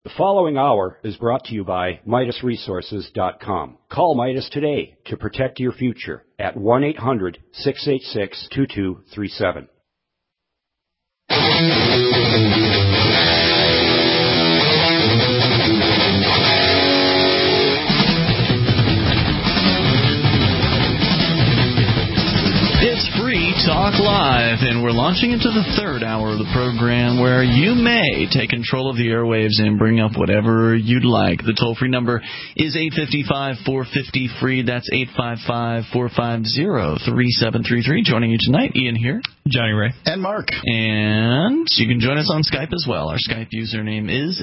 The following hour is brought to you by MidasResources.com. Call Midas today to protect your future at 1-800-686-2237. It's Free Talk Live, and we're launching into the third hour of the program where you may take control of the airwaves and bring up whatever you'd like. The toll-free number is 855-450-FREE. That's 855-450-3733. Joining you tonight, Ian here. Johnny Ray. And Mark. And you can join us on Skype as well. Our Skype username is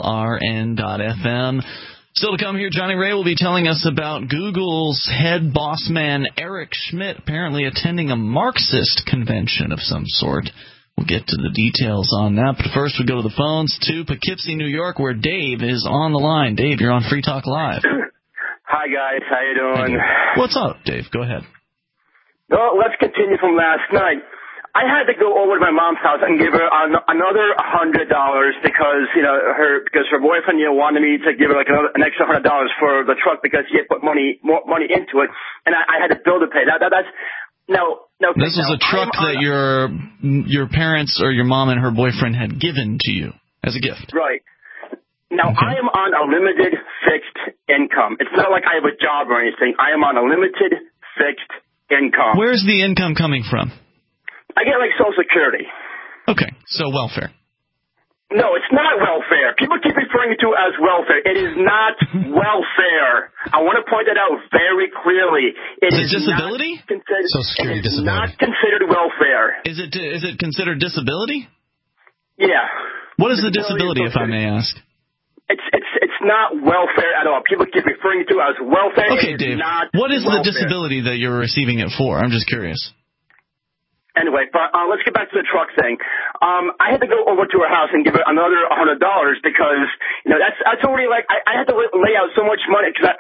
LRN.FM. Still to come here, Johnny Ray will be telling us about Google's head boss man, Eric Schmidt, apparently attending a Marxist convention of some sort. We'll get to the details on that. But first, we go to the phones to Poughkeepsie, New York, where Dave is on the line. Dave, you're on Free Talk Live. Hi, guys. How you doing? Hey, what's up, Dave? Go ahead. Well, let's continue from last night. I had to go over to my mom's house and give her another $100 because her boyfriend wanted me to give her like an extra $100 for the truck because he had put more money into it, and I had a bill to pay. That's now. This was a truck that your parents or your mom and her boyfriend had given to you as a gift. Right. Now, okay. I am on a limited fixed income. It's not like I have a job or anything. I am on a limited fixed income. Where's the income coming from? I get like Social Security. Okay, so welfare. No, it's not welfare. People keep referring to it as welfare. It is not welfare. I want to point that out very clearly. Is it disability? Social Security disability. Not considered welfare. Is it considered disability? Yeah. What is the disability, if I may ask? It's not welfare at all. People keep referring to it as welfare. Okay, Dave. What is the disability that you're receiving it for? I'm just curious. Anyway, but let's get back to the truck thing. I had to go over to her house and give her another $100 because that's already like I had to lay out so much money because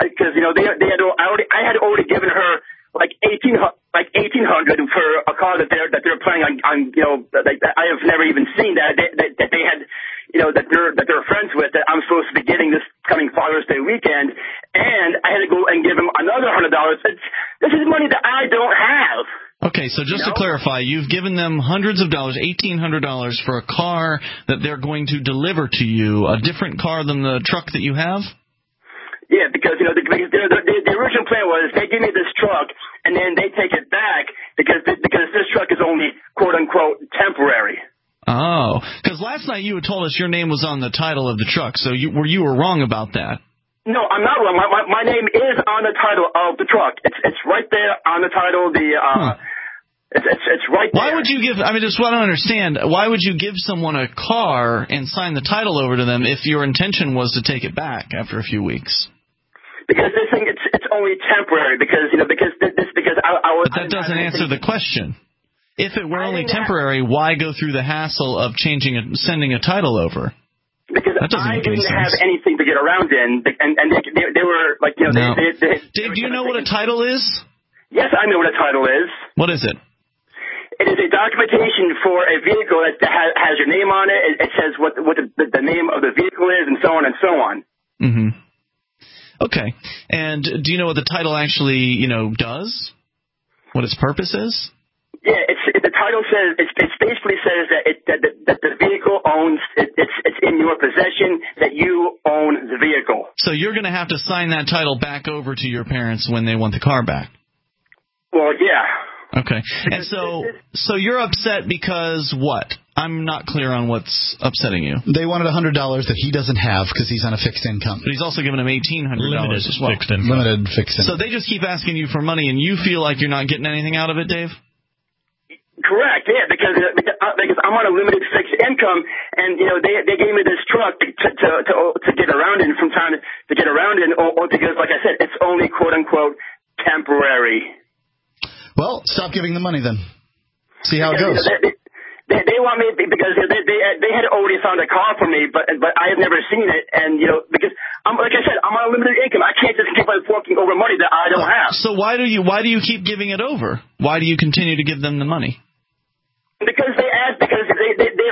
I had already given her like $1,800 for a car that they're planning on like I have never even seen that they had that they're friends with that I'm supposed to be getting this coming Father's Day weekend, and I had to go and give him another $100. This is money that I don't have. Okay, so just to clarify, you've given them hundreds of dollars, $1,800 for a car that they're going to deliver to you, a different car than the truck that you have? Yeah, because the original plan was they give me this truck and then they take it back because this truck is only quote unquote temporary. Oh, because last night you had told us your name was on the title of the truck, so you were wrong about that. No, I'm not wrong. My name is on the title of the truck. It's right there on the title. It's right there. Why would you give? I mean, just what I don't understand. Why would you give someone a car and sign the title over to them if your intention was to take it back after a few weeks? Because this thing it's only temporary. Because I was. But that doesn't answer the question. If it were only temporary, why go through the hassle of sending a title over? Because I didn't have anything to get around in, and they were like, No. Dave, do you know what a title is? Yes, I know what a title is. What is it? It is a documentation for a vehicle that has your name on it. It says what the name of the vehicle is, and so on and so on. Mm-hmm. Okay. And do you know what the title actually, does? What its purpose is? Yeah, the title says it basically says that the vehicle owns it's in your possession, that you own the vehicle. So you're going to have to sign that title back over to your parents when they want the car back. Well, yeah. Okay. And so you're upset because what? I'm not clear on what's upsetting you. They wanted $100 that he doesn't have because he's on a fixed income. But he's also given him $1,800 as well. Limited fixed income. So they just keep asking you for money, and you feel like you're not getting anything out of it, Dave? Correct, yeah, because I'm on a limited fixed income, and they gave me this truck to get around in from time to get around in, or because, like I said, it's only quote unquote temporary. Well, stop giving the money then. See how it goes. They want me because they had already found a car for me, but I have never seen it, and because like I said, I'm on a limited income. I can't just keep on forking over money that I don't have. So why do you keep giving it over? Why do you continue to give them the money? Because they asked. Because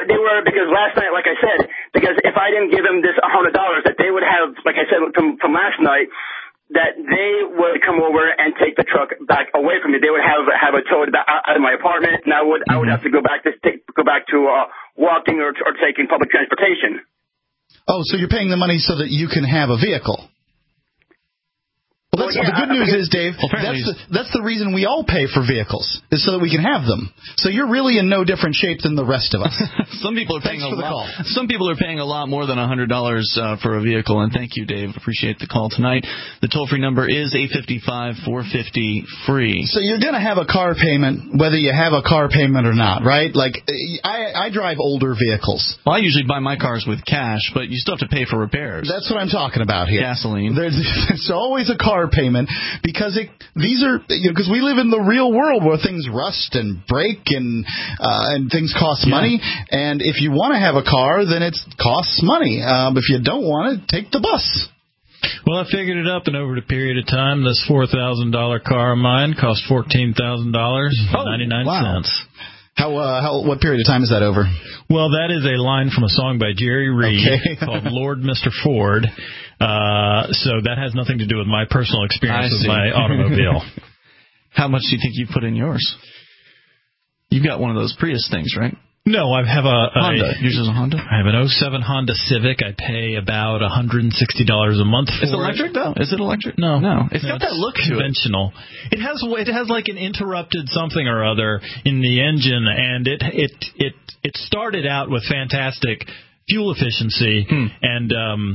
they were, because last night, like I said, because if I didn't give them this $100, that they would have, like I said from last night, that they would come over and take the truck back away from me. They would have it towed out of my apartment, and I would have to go back to walking or taking public transportation. Oh, so you're paying the money so that you can have a vehicle. Well, the good news is, Dave, that's the reason we all pay for vehicles, is so that we can have them. So you're really in no different shape than the rest of us. Some people are paying a lot. Some people are paying a lot more than $100 for a vehicle. And thank you, Dave. Appreciate the call tonight. The toll-free number is 855-450-FREE. So you're going to have a car payment, whether you have a car payment or not, right? Like I drive older vehicles. Well, I usually buy my cars with cash, but you still have to pay for repairs. That's what I'm talking about here. Gasoline. There's always a car payment, because because we live in the real world where things rust and break and things cost money. And if you want to have a car, then it costs money. If you don't want it, take the bus. Well, I figured it up, and over the period of time, this $4,000 car of mine cost $14,000.99. Wow. What period of time is that over? Well, that is a line from a song by Jerry Reed called Lord Mr. Ford. So that has nothing to do with my personal experience with my automobile. How much do you think you put in yours? You've got one of those Prius things, right? No, I have a Honda. Yours is a Honda? I have an 07 Honda Civic. I pay about $160 a month for it. Is it electric, though? Is it electric? No. It's got that look to it. Conventional. It has like an interrupted something or other in the engine, and it started out with fantastic fuel efficiency, and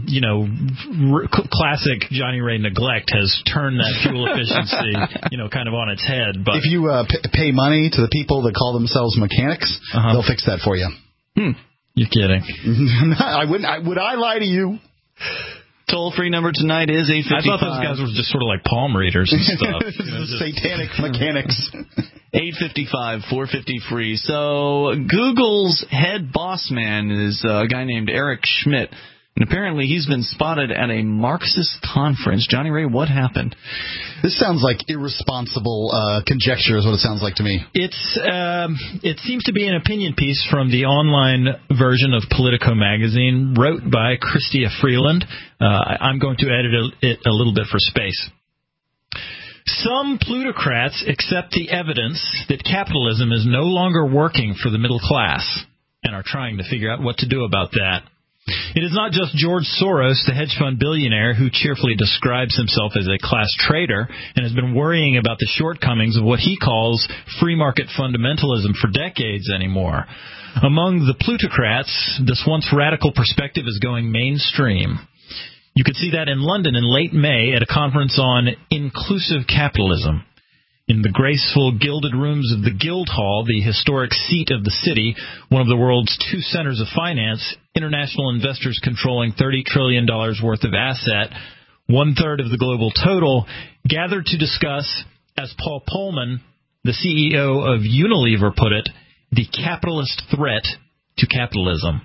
classic Johnny Ray neglect has turned that fuel efficiency, kind of on its head. But if you pay money to the people that call themselves mechanics, they'll fix that for you. You're kidding? I wouldn't. Would I lie to you? Toll-free number tonight is 855. I thought those guys were just sort of like palm readers and stuff. Satanic mechanics. 855-450-FREE. So Google's head boss man is a guy named Eric Schmidt. And apparently he's been spotted at a Marxist conference. Johnny Ray, what happened? This sounds like irresponsible conjecture is what it sounds like to me. It seems to be an opinion piece from the online version of Politico magazine, wrote by Chrystia Freeland. I'm going to edit it a little bit for space. Some plutocrats accept the evidence that capitalism is no longer working for the middle class and are trying to figure out what to do about that. It is not just George Soros, the hedge fund billionaire, who cheerfully describes himself as a class traitor and has been worrying about the shortcomings of what he calls free market fundamentalism for decades anymore. Among the plutocrats, this once radical perspective is going mainstream. You could see that in London in late May at a conference on inclusive capitalism. In the graceful gilded rooms of the Guildhall, the historic seat of the city, one of the world's two centers of finance, international investors controlling $30 trillion worth of asset, 1/3 of the global total, gathered to discuss, as Paul Polman, the CEO of Unilever, put it, the capitalist threat to capitalism.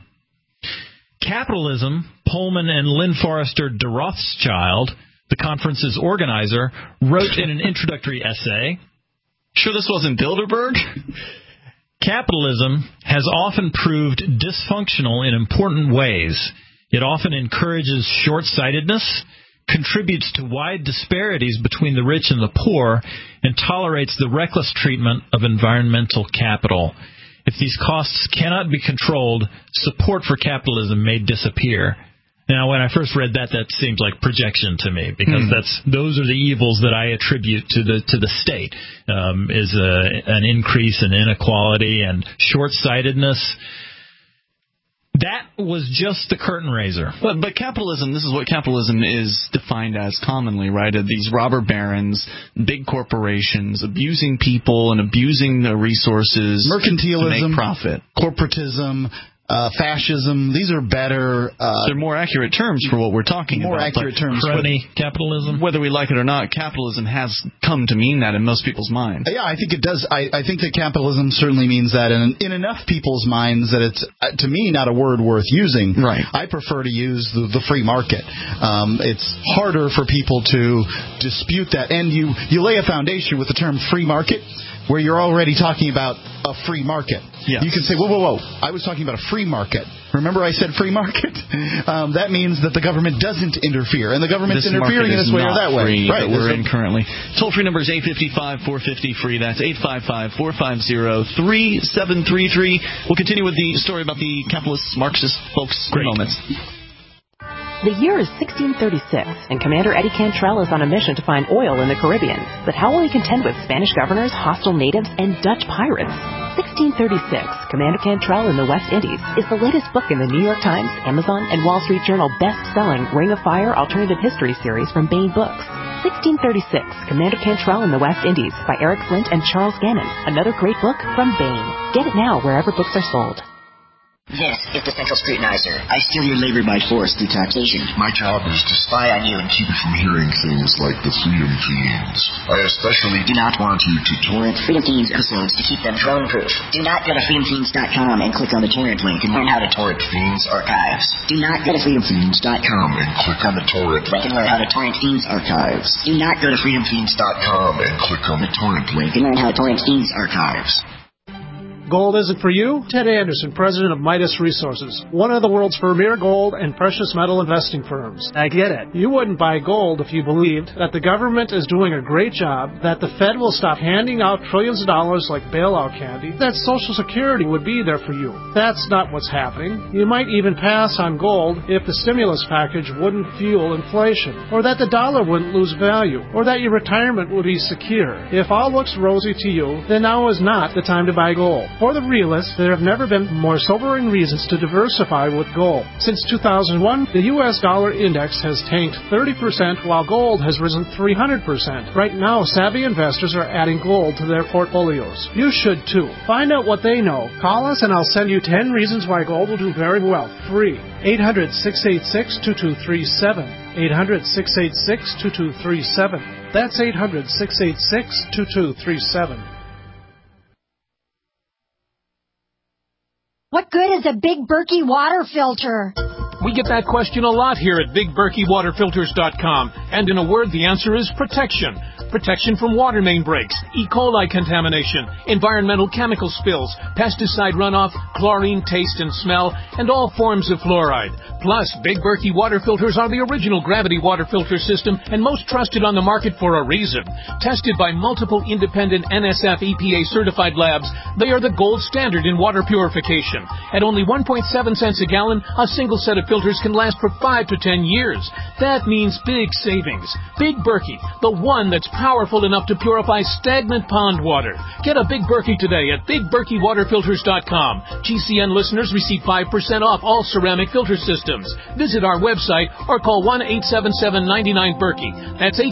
Capitalism, Polman and Lynn Forrester de Rothschild, the conference's organizer, wrote in an introductory essay, sure this wasn't Bilderberg? Capitalism has often proved dysfunctional in important ways. It often encourages short-sightedness, contributes to wide disparities between the rich and the poor, and tolerates the reckless treatment of environmental capital. If these costs cannot be controlled, support for capitalism may disappear. Now, when I first read that seemed like projection to me, because those are the evils that I attribute to the state, is an increase in inequality and short-sightedness. That was just the curtain raiser. But capitalism, this is what capitalism is defined as commonly, right? These robber barons, big corporations, abusing people and abusing the resources, mercantilism, to make profit. Corporatism, fascism. These are better. They're more accurate terms for what we're talking about. More accurate terms. Crony capitalism. Whether we like it or not, capitalism has come to mean that in most people's minds. Yeah, I think it does. I think that capitalism certainly means that in enough people's minds that it's, to me, not a word worth using. Right. I prefer to use the free market. It's harder for people to dispute that. And you lay a foundation with the term free market. where you're already talking about a free market. Yes. You can say, whoa, I was talking about a free market. Remember I said free market? That means that the government doesn't interfere, and the government's interfering in this way or that way. Right, that we're in currently. Toll-free number is 855-450-FREE. That's 855-450-3733. We'll continue with the story about the capitalist Marxist folks in moments. The year is 1636, and Commander Eddie Cantrell is on a mission to find oil in the Caribbean. But how will he contend with Spanish governors, hostile natives, and Dutch pirates? 1636, Commander Cantrell in the West Indies is the latest book in the New York Times, Amazon, and Wall Street Journal best-selling Ring of Fire Alternative History series from Baen Books. 1636, Commander Cantrell in the West Indies by Eric Flint and Charles Gannon, another great book from Baen. Get it now wherever books are sold. This is the Central Scrutinizer. I steal your labor by force through taxation. My job is to spy on you and keep you from hearing things like the Freedom Fiends. I especially do not want you to torrent Freedom Fiends episodes to keep them drone-proof. Do not go to freedomfiends.com and click on the torrent link and learn how to torrent Fiends archives. Do not go to freedomfiends.com and click on the torrent link and learn how to torrent Fiends archives. Do not go to freedomfiends.com and click on the torrent link and learn how to torrent Fiends archives. Gold isn't for you? Ted Anderson, president of Midas Resources, one of the world's premier gold and precious metal investing firms. I get it. You wouldn't buy gold if you believed that the government is doing a great job, that the Fed will stop handing out trillions of dollars like bailout candy, that Social Security would be there for you. That's not what's happening. You might even pass on gold if the stimulus package wouldn't fuel inflation, or that the dollar wouldn't lose value, or that your retirement would be secure. If all looks rosy to you, then now is not the time to buy gold. For the realists, there have never been more sobering reasons to diversify with gold. Since 2001, the U.S. dollar index has tanked 30%, while gold has risen 300%. Right now, savvy investors are adding gold to their portfolios. You should too. Find out what they know. Call us and I'll send you 10 reasons why gold will do very well. Free. 800-686-2237. 800-686-2237. That's 800-686-2237. What good is a Big Berkey water filter? We get that question a lot here at BigBerkeyWaterFilters.com. And in a word, the answer is protection. Protection from water main breaks, E. coli contamination, environmental chemical spills, pesticide runoff, chlorine taste and smell, and all forms of fluoride. Plus, Big Berkey water filters are the original gravity water filter system and most trusted on the market for a reason. Tested by multiple independent NSF EPA certified labs, they are the gold standard in water purification. At only 1.7 cents a gallon, a single set of filters can last for 5 to 10 years. That means big savings. Big Berkey, the one that's powerful enough to purify stagnant pond water. Get a Big Berkey today at BigBerkeyWaterFilters.com. GCN listeners receive 5% off all ceramic filter systems. Visit our website or call 1-877-99-BERKEY. That's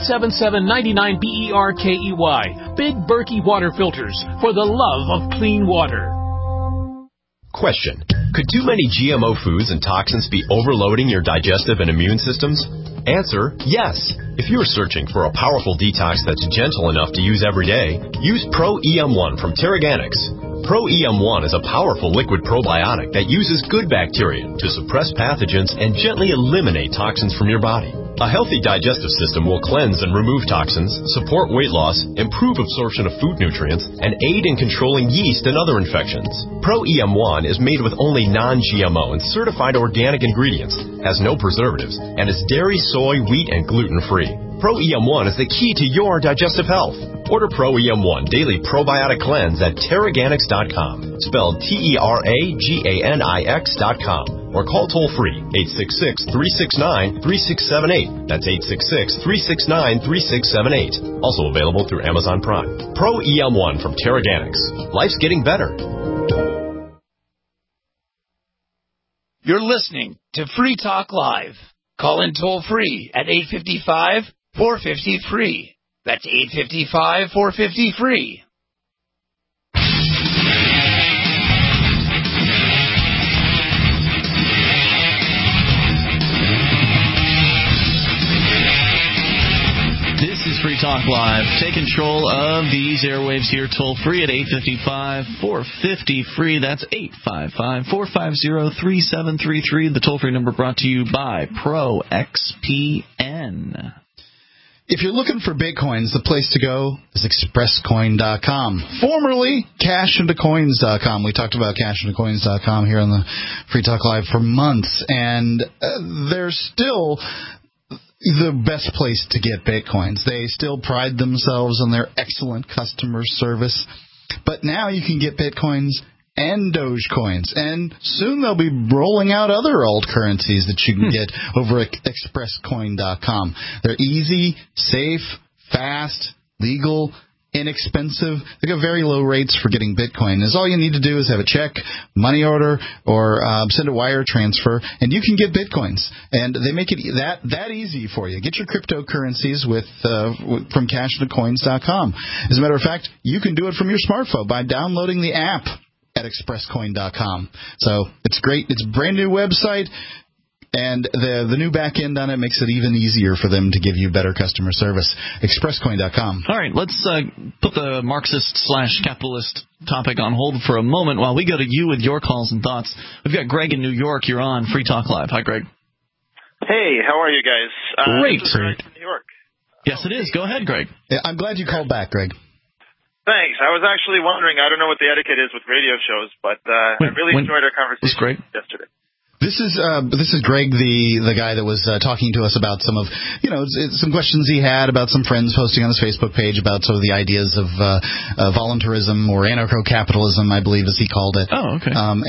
877-99-BERKEY. Big Berkey Water Filters, for the love of clean water. Question. Could too many GMO foods and toxins be overloading your digestive and immune systems? Answer, yes. If you're searching for a powerful detox that's gentle enough to use every day, use Pro-EM1 from Terraganics. Pro-EM1 is a powerful liquid probiotic that uses good bacteria to suppress pathogens and gently eliminate toxins from your body. A healthy digestive system will cleanse and remove toxins, support weight loss, improve absorption of food nutrients, and aid in controlling yeast and other infections. Pro-EM1 is made with only non-GMO and certified organic ingredients, has no preservatives, and is dairy, soy, wheat, and gluten-free. Pro-EM1 is the key to your digestive health. Order Pro-EM1 Daily Probiotic Cleanse at Terraganics.com, spelled Terraganix.com, or call toll-free 866-369-3678. That's 866-369-3678. Also available through Amazon Prime. Pro-EM1 from Terraganics. Life's getting better. You're listening to Free Talk Live. Call in toll-free at 855-450-FREE. That's 855-450-FREE. This is Free Talk Live. Take control of these airwaves here toll-free at 855-450-FREE. That's 855-450-3733. The toll-free number brought to you by ProXPN. If you're looking for Bitcoins, the place to go is ExpressCoin.com, formerly CashIntoCoins.com. We talked about CashIntoCoins.com here on the Free Talk Live for months, and they're still the best place to get Bitcoins. They still pride themselves on their excellent customer service, but now you can get Bitcoins and Dogecoins, and soon they'll be rolling out other old currencies that you can get over at ExpressCoin.com. They're easy, safe, fast, legal, inexpensive. They got very low rates for getting Bitcoin. All you need to do is have a check, money order, or send a wire transfer, and you can get Bitcoins. And they make it that easy for you. Get your cryptocurrencies from CashIntoCoins.com. As a matter of fact, you can do it from your smartphone by downloading the app at ExpressCoin.com. So it's great. It's a brand new website, and the new back end on it makes it even easier for them to give you better customer service. ExpressCoin.com. All right, let's put the Marxist/capitalist topic on hold for a moment while we go to you with your calls and thoughts. We've got Greg in New York. You're on Free Talk Live. Hi, Greg. Hey, how are you guys? Great. This is Greg from New York. Yes, it is. Go ahead, Greg. Yeah, I'm glad you called back, Greg. Thanks. I was actually wondering, I don't know what the etiquette is with radio shows, but I really enjoyed our conversation yesterday. This is Greg, the guy that was talking to us about some of, some questions he had about some friends posting on his Facebook page about sort of the ideas of voluntarism or anarcho-capitalism, I believe, as he called it. Oh, okay.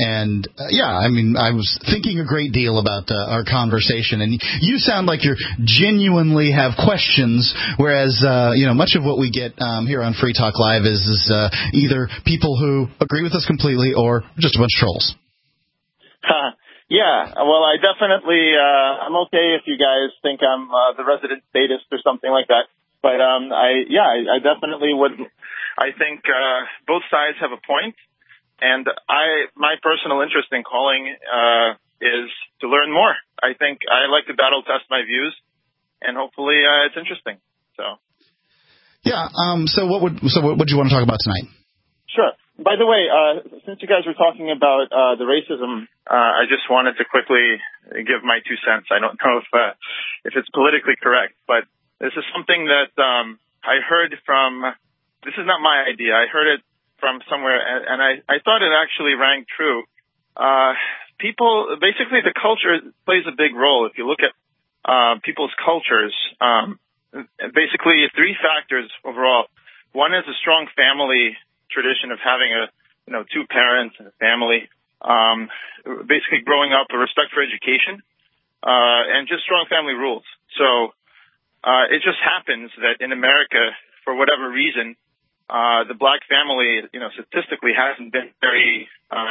I was thinking a great deal about our conversation, and you sound like you genuinely have questions, whereas much of what we get here on Free Talk Live is either people who agree with us completely or just a bunch of trolls. Yeah, well, I definitely, I'm okay if you guys think I'm the resident statist or something like that. But I definitely would. I think both sides have a point, and my personal interest in calling is to learn more. I think I like to battle test my views, and hopefully it's interesting. So. Yeah. So what would you want to talk about tonight? Sure. By the way, since you guys were talking about the racism, I just wanted to quickly give my 2 cents. I don't know if it's politically correct, but this is something that I heard from. This is not my idea. I heard it from somewhere, and I thought it actually rang true. People, basically, the culture plays a big role. If you look at people's cultures, basically 3 factors overall. One is a strong family tradition of having 2 parents and a family, basically growing up, a respect for education, and just strong family rules. So it just happens that in America, for whatever reason, the black family, statistically hasn't been very,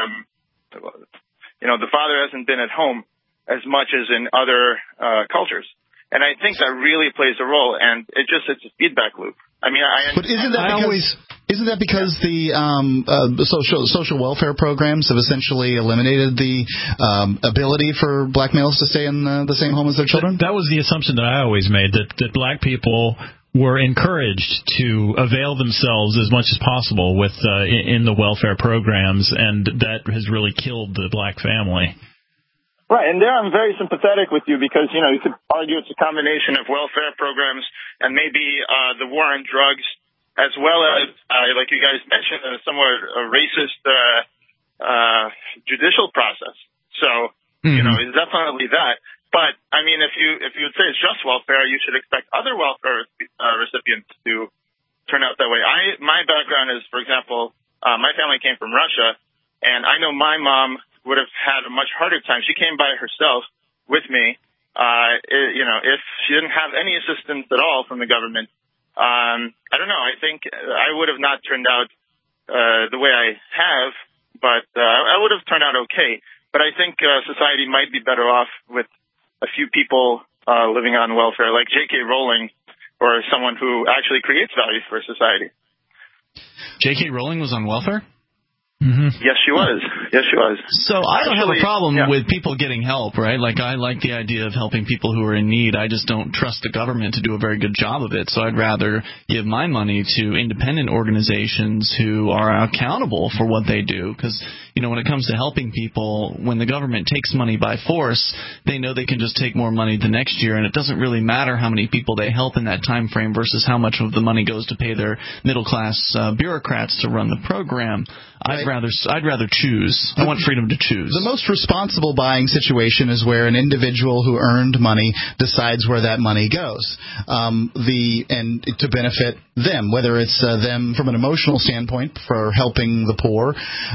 the father hasn't been at home as much as in other cultures. And I think that really plays a role, and it's a feedback loop. I mean, but isn't that because the social welfare programs have essentially eliminated the ability for black males to stay in the same home as their children? That was the assumption that I always made, that black people were encouraged to avail themselves as much as possible with in the welfare programs, and that has really killed the black family. Right, and there I'm very sympathetic with you because, you could argue it's a combination of welfare programs and maybe the war on drugs, as well as, like you guys mentioned, a somewhat racist judicial process. So, it's definitely that. But, I mean, if you would say it's just welfare, you should expect other welfare recipients to turn out that way. My background is, for example, my family came from Russia, and I know my mom would have had a much harder time. She came by herself with me. If she didn't have any assistance at all from the government, I don't know. I think I would have not turned out the way I have, but I would have turned out okay. But I think society might be better off with a few people living on welfare, like J.K. Rowling, or someone who actually creates value for society. J.K. Rowling was on welfare? Mm-hmm. Yes, she was. Yes, she was. So I don't have a problem with people getting help, right? Like, I like the idea of helping people who are in need. I just don't trust the government to do a very good job of it. So I'd rather give my money to independent organizations who are accountable for what they do. Because when it comes to helping people, when the government takes money by force, they know they can just take more money the next year, and it doesn't really matter how many people they help in that time frame versus how much of the money goes to pay their middle-class bureaucrats to run the program. I'd rather choose. I want freedom to choose. The most responsible buying situation is where an individual who earned money decides where that money goes, and to benefit them, whether it's them from an emotional standpoint for helping the poor,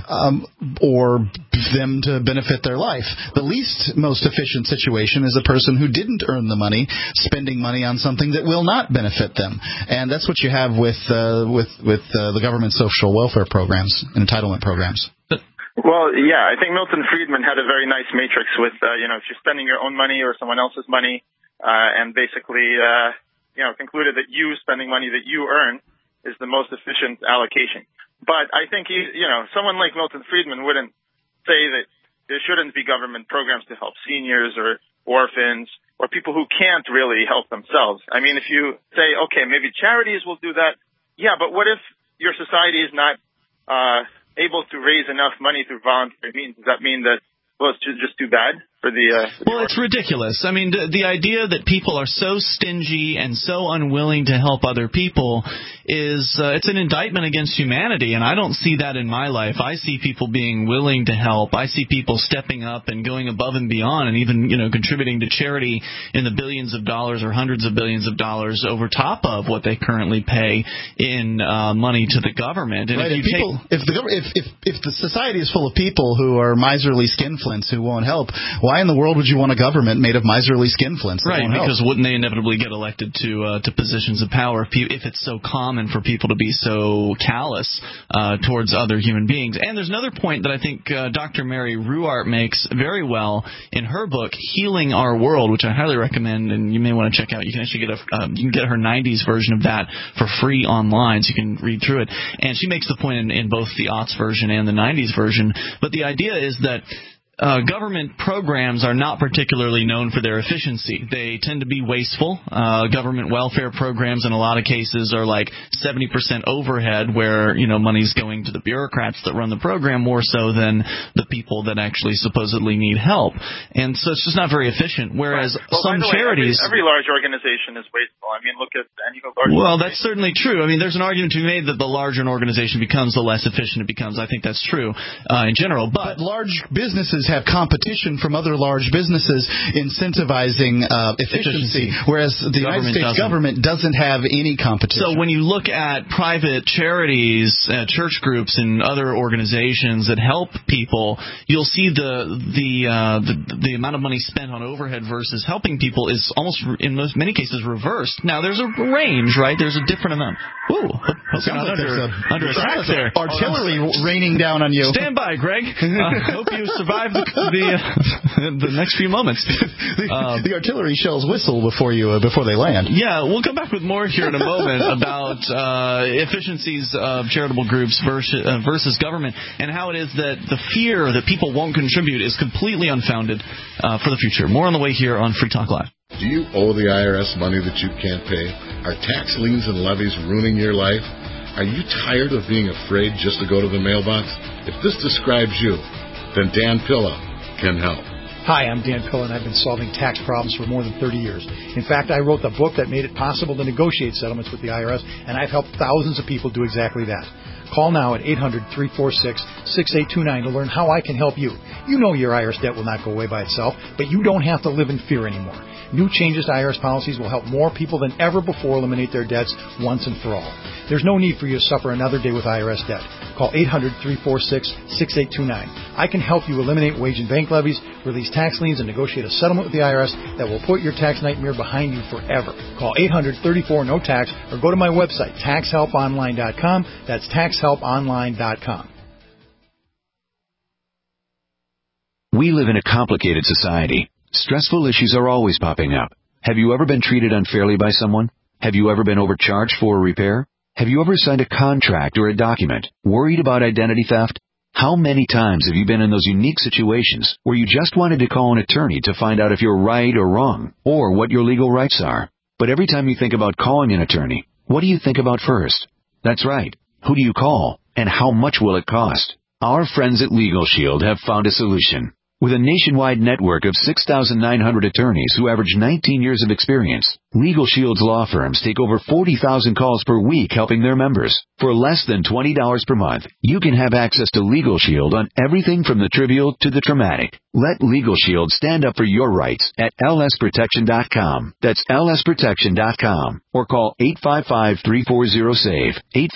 or them to benefit their life. The least most efficient situation is a person who didn't earn the money spending money on something that will not benefit them, and that's what you have with the government social welfare programs and entitlement programs. Well, yeah, I think Milton Friedman had a very nice matrix with, if you're spending your own money or someone else's money, and basically, concluded that you spending money that you earn is the most efficient allocation. But I think, someone like Milton Friedman wouldn't say that there shouldn't be government programs to help seniors or orphans or people who can't really help themselves. I mean, if you say, okay, maybe charities will do that, yeah, but what if your society is not able to raise enough money through voluntary means? Does that mean that, it's just too bad for the... Well, it's ridiculous. I mean, the idea that people are so stingy and so unwilling to help other people is it's an indictment against humanity, and I don't see that in my life. I see people being willing to help. I see people stepping up and going above and beyond, and even contributing to charity in the billions of dollars or hundreds of billions of dollars over top of what they currently pay in money to the government. And right, if the society is full of people who are miserly skinflints who won't help, why in the world would you want a government made of miserly skinflints? Right, because wouldn't they inevitably get elected to positions of power if it's so common for people to be so callous towards other human beings? And there's another point that I think Dr. Mary Ruwart makes very well in her book, Healing Our World, which I highly recommend, and you may want to check out. You can actually get her 90s version of that for free online, so you can read through it. And she makes the point in both the aughts version and the 90s version. But the idea is that government programs are not particularly known for their efficiency. They tend to be wasteful. Government welfare programs in a lot of cases are like 70% overhead, where money's going to the bureaucrats that run the program more so than the people that actually supposedly need help. And so it's just not very efficient. Whereas some charities, every large organization is wasteful. I mean, look at any large. Well, that's certainly true. I mean, there's an argument to be made that the larger an organization becomes, the less efficient it becomes. I think that's true in general. But large businesses have competition from other large businesses incentivizing efficiency, whereas the United States government doesn't have any competition. So when you look at private charities, church groups, and other organizations that help people, you'll see the amount of money spent on overhead versus helping people is almost, in many cases, reversed. Now, there's a range, right? There's a different amount. Ooh, sounds like under attack there. Artillery raining down on you. Stand by, Greg. Hope you survive the next few moments. The artillery shells whistle before they land. Yeah, we'll come back with more here in a moment about efficiencies of charitable groups versus government, and how it is that the fear that people won't contribute is completely unfounded for the future. More on the way here on Free Talk Live. Do you owe the IRS money that you can't pay? Are tax liens and levies ruining your life? Are you tired of being afraid just to go to the mailbox? If this describes you, then Dan Pilla can help. Hi, I'm Dan Pilla, and I've been solving tax problems for more than 30 years. In fact, I wrote the book that made it possible to negotiate settlements with the IRS, and I've helped thousands of people do exactly that. Call now at 800-346-6829 to learn how I can help you. You know your IRS debt will not go away by itself, but you don't have to live in fear anymore. New changes to IRS policies will help more people than ever before eliminate their debts once and for all. There's no need for you to suffer another day with IRS debt. Call 800-346-6829. I can help you eliminate wage and bank levies, release tax liens, and negotiate a settlement with the IRS that will put your tax nightmare behind you forever. Call 800-34-NO-TAX or go to my website, taxhelponline.com. That's taxhelponline.com. We live in a complicated society. Stressful issues are always popping up. Have you ever been treated unfairly by someone? Have you ever been overcharged for a repair? Have you ever signed a contract or a document worried about identity theft? How many times have you been in those unique situations where you just wanted to call an attorney to find out if you're right or wrong, or what your legal rights are? But every time you think about calling an attorney, what do you think about first? That's right. Who do you call, and how much will it cost? Our friends at Legal Shield have found a solution. With a nationwide network of 6,900 attorneys who average 19 years of experience, Legal Shield's law firms take over 40,000 calls per week helping their members. For less than $20 per month, you can have access to Legal Shield on everything from the trivial to the traumatic. Let Legal Shield stand up for your rights at lsprotection.com. That's lsprotection.com. Or call 855-340-SAVE,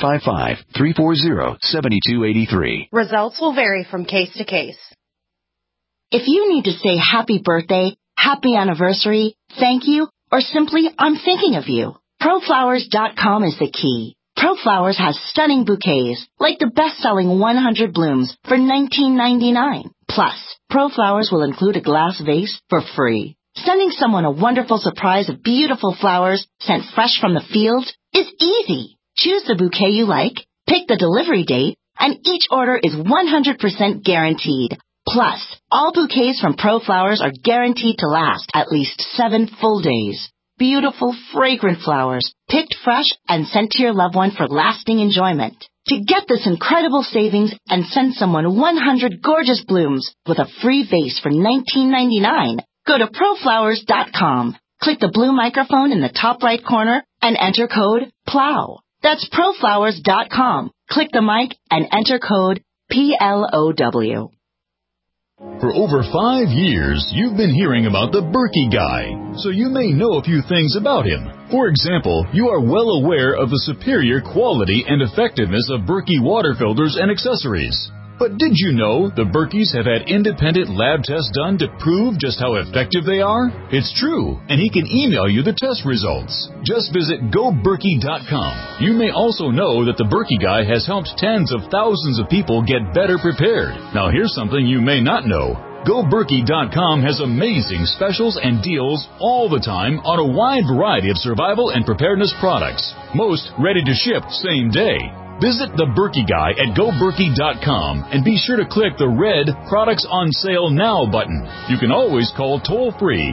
855-340-7283. Results will vary from case to case. If you need to say happy birthday, happy anniversary, thank you, or simply I'm thinking of you, ProFlowers.com is the key. ProFlowers has stunning bouquets, like the best-selling 100 blooms for $19.99. Plus, ProFlowers will include a glass vase for free. Sending someone a wonderful surprise of beautiful flowers sent fresh from the field is easy. Choose the bouquet you like, pick the delivery date, and each order is 100% guaranteed. Plus, all bouquets from ProFlowers are guaranteed to last at least 7 full days. Beautiful, fragrant flowers, picked fresh and sent to your loved one for lasting enjoyment. To get this incredible savings and send someone 100 gorgeous blooms with a free vase for $19.99, go to ProFlowers.com. Click the blue microphone in the top right corner and enter code PLOW. That's ProFlowers.com. Click the mic and enter code PLOW. For over 5 years, you've been hearing about the Berkey Guy, so you may know a few things about him. For example, you are well aware of the superior quality and effectiveness of Berkey water filters and accessories. But did you know the Berkeys have had independent lab tests done to prove just how effective they are? It's true, and he can email you the test results. Just visit GoBerkey.com. You may also know that the Berkey Guy has helped tens of thousands of people get better prepared. Now here's something you may not know. GoBerkey.com has amazing specials and deals all the time on a wide variety of survival and preparedness products. Most ready to ship same day. Visit the Berkey Guy at GoBerkey.com and be sure to click the red Products on Sale Now button. You can always call toll-free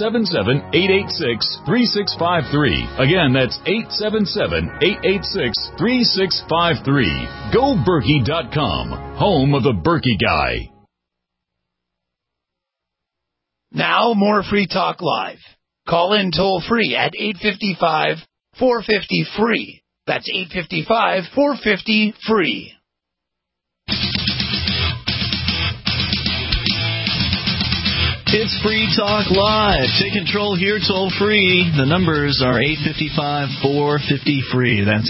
877-886-3653. Again, that's 877-886-3653. GoBerkey.com, home of the Berkey Guy. Now, more Free Talk Live. Call in toll-free at 855-450-FREE. That's 855-450-FREE. It's Free Talk Live. Take control here, toll-free. The numbers are 855-450-FREE. That's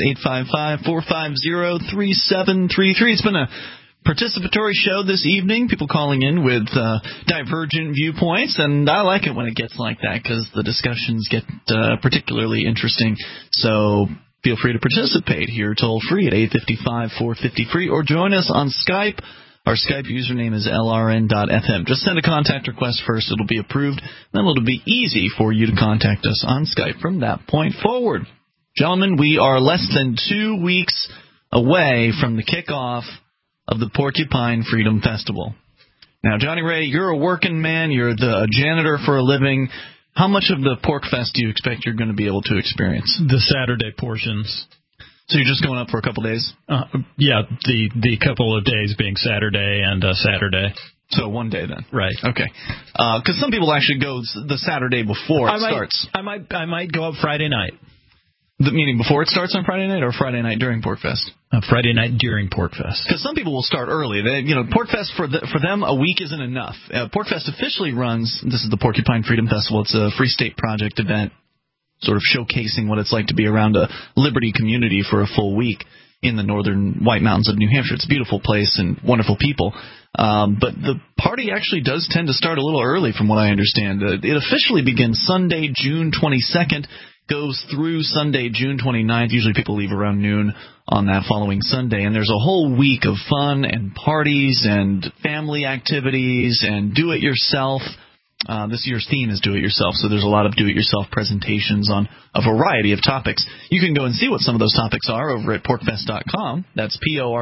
855-450-3733. It's been a participatory show this evening, people calling in with divergent viewpoints, and I like it when it gets like that because the discussions get particularly interesting. So feel free to participate here toll-free at 855-450-FREE or join us on Skype. Our Skype username is lrn.fm. Just send a contact request first. It'll be approved. Then it'll be easy for you to contact us on Skype from that point forward. Gentlemen, we are less than 2 weeks away from the kickoff of the Porcupine Freedom Festival. Now, Johnny Ray, you're a working man. You're a janitor for a living. How much of the Pork Fest do you expect you're going to be able to experience? The Saturday portions. So you're just going up for a couple days? Yeah, the couple of days being Saturday and Saturday. So one day then. Right. Okay. Because some people actually go the Saturday before it starts. I might go up Friday night. Meaning before it starts on Friday night or Friday night during Pork Fest? Friday night during Pork Fest. Because some people will start early. Pork Fest for them, a week isn't enough. Pork Fest officially runs, this is the Porcupine Freedom Festival, it's a Free State Project event, sort of showcasing what it's like to be around a Liberty community for a full week in the northern White Mountains of New Hampshire. It's a beautiful place and wonderful people. But the party actually does tend to start a little early from what I understand. It officially begins Sunday, June 22nd. Goes through Sunday, June 29th. Usually people leave around noon on that following Sunday. And there's a whole week of fun and parties and family activities and do-it-yourself. This year's theme is do-it-yourself, so there's a lot of do-it-yourself presentations on a variety of topics. You can go and see what some of those topics are over at porkfest.com. That's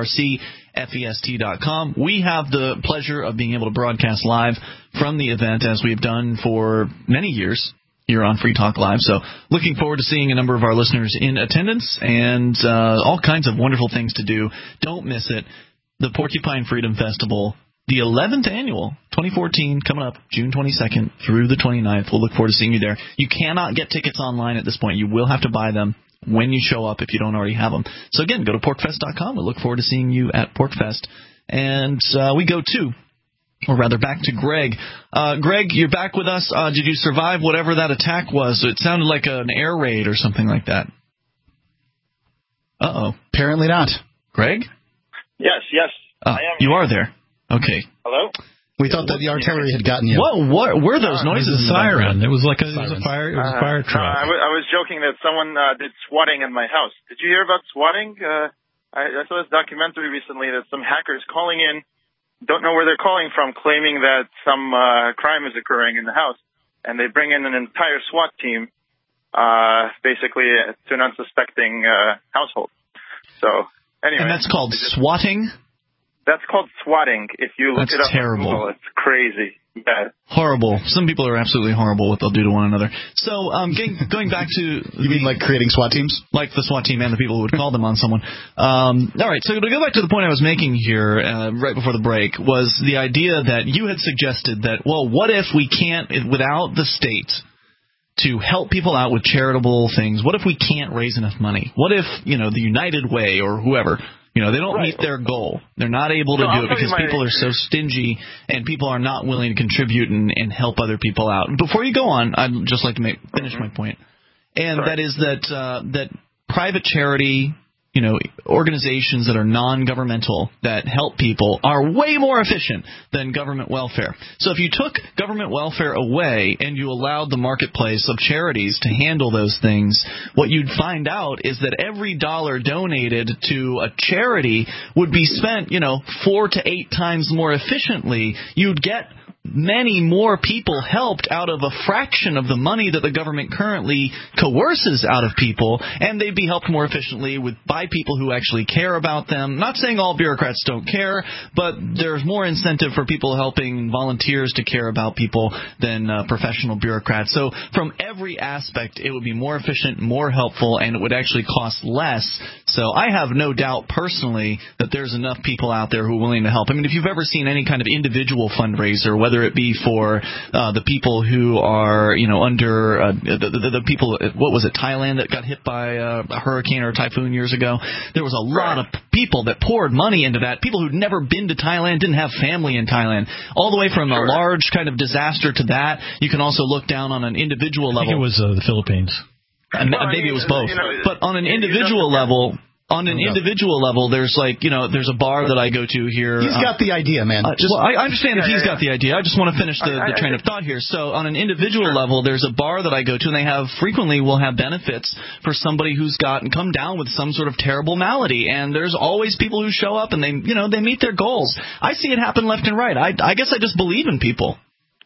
porcfest.com. We have the pleasure of being able to broadcast live from the event, as we've done for many years here on Free Talk Live. So looking forward to seeing a number of our listeners in attendance and all kinds of wonderful things to do. Don't miss it. the Porcupine Freedom Festival, the 11th annual, 2014, coming up June 22nd through the 29th. We'll look forward to seeing you there. You cannot get tickets online at this point. You will have to buy them when you show up if you don't already have them. So, again, go to porkfest.com. We look forward to seeing you at PorkFest. And we go to, or rather back to Greg. Greg, you're back with us. Did you survive whatever that attack was? It sounded like an air raid or something like that. Uh-oh. Apparently not. Greg? Yes. I am. You are there. Okay. Hello? We thought that the artillery had gotten you. What were those noises? It was a siren. It was like a fire. It was a fire truck. I was joking that someone did swatting in my house. Did you hear about swatting? I saw this documentary recently that some hackers calling in, don't know where they're calling from, claiming that some crime is occurring in the house, and they bring in an entire SWAT team, basically to an unsuspecting household. So anyway, and that's called swatting. That's called swatting. If you look it up terrible. on Google, it's crazy. Yeah. Horrible. Some people are absolutely horrible what they'll do to one another. So, going back to... You mean like creating SWAT teams? Like the SWAT team and the people who would call them on someone. All right, so to go back to the point I was making here right before the break was the idea that you had suggested that, well, what if we can't, without the state, to help people out with charitable things, what if we can't raise enough money? What if, the United Way or whoever... they don't meet their goal. They're not able to do it because people are so stingy and people are not willing to contribute and help other people out. Before you go on, I'd just like to finish my point. And that is that private charity, organizations that are non-governmental that help people are way more efficient than government welfare. So if you took government welfare away and you allowed the marketplace of charities to handle those things, what you'd find out is that every dollar donated to a charity would be spent, 4 to 8 times more efficiently. You'd get many more people helped out of a fraction of the money that the government currently coerces out of people, and they'd be helped more efficiently by people who actually care about them. Not saying all bureaucrats don't care, but there's more incentive for people helping volunteers to care about people than professional bureaucrats. So from every aspect, it would be more efficient, more helpful, and it would actually cost less. So I have no doubt personally that there's enough people out there who are willing to help. I mean, if you've ever seen any kind of individual fundraiser, whether it be for the people who are, under the people, what was it, Thailand that got hit by a hurricane or a typhoon years ago? There was a lot of people that poured money into that, people who'd never been to Thailand, didn't have family in Thailand, all the way from a large kind of disaster to that. You can also look down on an individual level. I think it was the Philippines. Maybe it was both. But on an individual level... there's there's a bar that I go to here. He's got the idea, man. I understand that he's got the idea. I just want to finish the train of thought here. So on an individual level, there's a bar that I go to, and they frequently will have benefits for somebody who's come down with some sort of terrible malady. And there's always people who show up and they meet their goals. I see it happen left and right. I guess I just believe in people.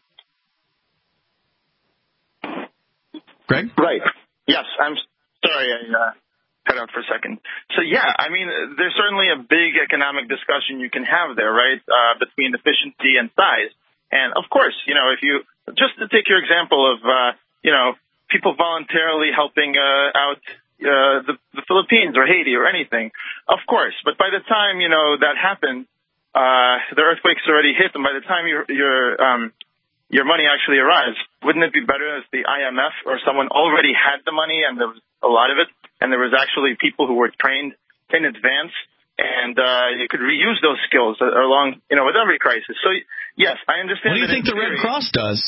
Greg? Right. Yes, I'm sorry I cut out for a second. So, I mean, there's certainly a big economic discussion you can have there, right, between efficiency and size. And, of course, if you – just to take your example of, people voluntarily helping out the Philippines or Haiti or anything, of course. But by the time, that happened, the earthquake's already hit, and by the time your money actually arrives, wouldn't it be better if the IMF or someone already had the money and there was a lot of it, and there was actually people who were trained in advance, and you could reuse those skills along, with every crisis. So, yes, I understand. What do you think the Red Cross does?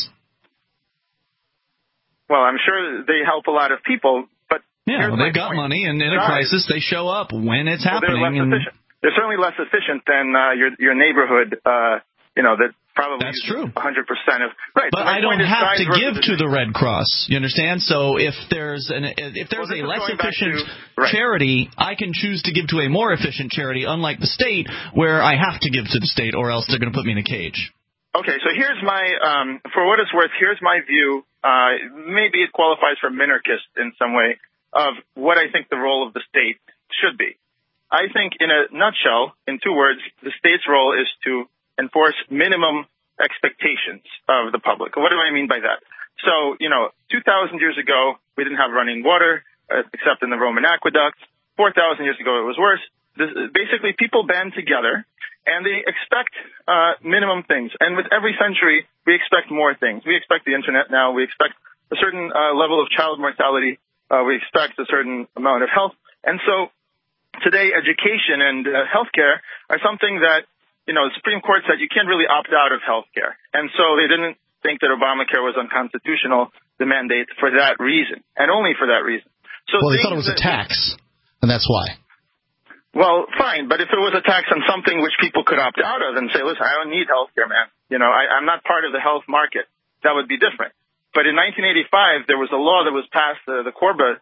Well, I'm sure they help a lot of people, but they've got money, and in a crisis, they show up when it's happening. They're certainly less efficient than your neighborhood, that probably that's true. 100% of right. But I don't have to give to the Red Cross. You understand? So if there's a less efficient charity, I can choose to give to a more efficient charity, unlike the state, where I have to give to the state, or else they're going to put me in a cage. Okay, so here's my, for what it's worth, here's my view. Maybe it qualifies for minarchist in some way of what I think the role of the state should be. I think, in a nutshell, in 2 words, the state's role is to enforce minimum expectations of the public. What do I mean by that? So, 2,000 years ago, we didn't have running water, except in the Roman aqueducts. 4,000 years ago, it was worse. Basically, people band together And they expect minimum things. And with every century, we expect more things. We expect the Internet now. We expect a certain level of child mortality. We expect a certain amount of health. And so today, education and healthcare are something that, the Supreme Court said you can't really opt out of healthcare. And so they didn't think that Obamacare was unconstitutional, the mandate, for that reason, and only for that reason. So they thought it was a tax, and that's why. Well, fine, but if it was a tax on something which people could opt out of and say, listen, I don't need healthcare, man. I'm not part of the health market, that would be different. But in 1985, there was a law that was passed, the COBRA